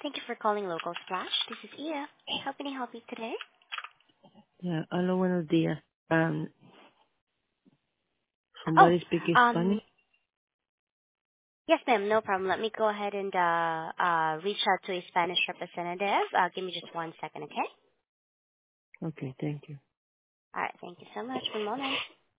Thank you for calling Local Splash. This is Ia. How can I help you today? Ya, hola, buenos días. Oh, Somebody speak um, Spanish? yes, ma'am. No problem. Let me go ahead and reach out to a Spanish representative. Give me just 1 second, okay? Okay, thank you. All right. Thank you so much. One moment.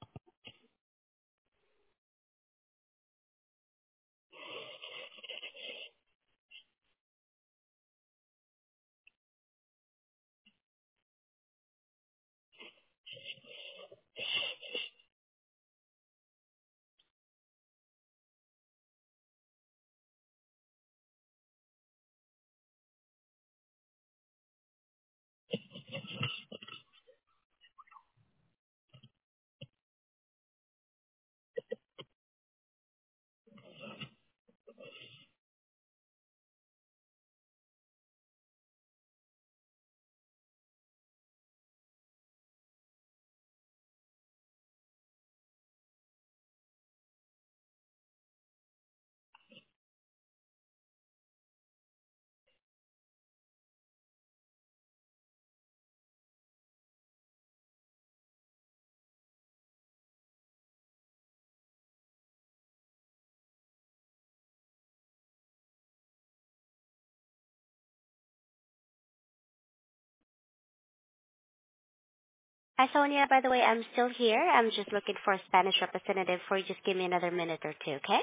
Hi, Sonia. By the way, I'm still here. I'm just looking for a Spanish representative for you. Just give me another minute or two, okay?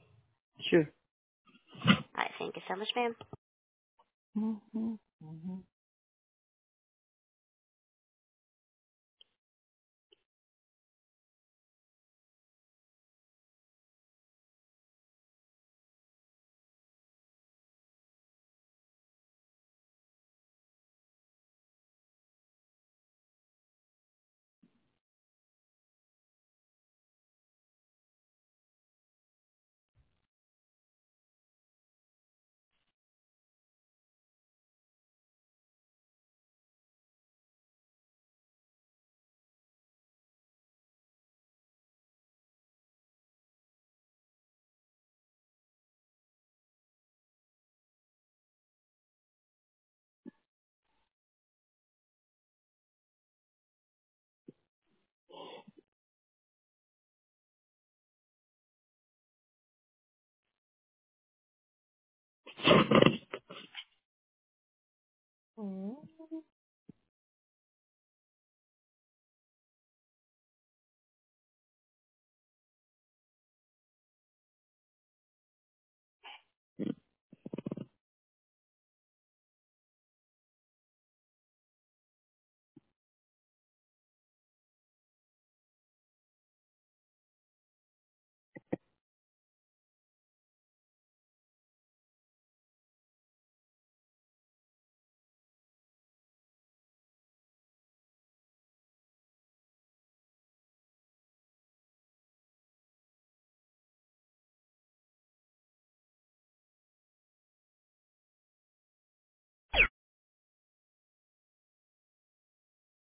Sure. All right. Thank you so much, ma'am. Mm-hmm.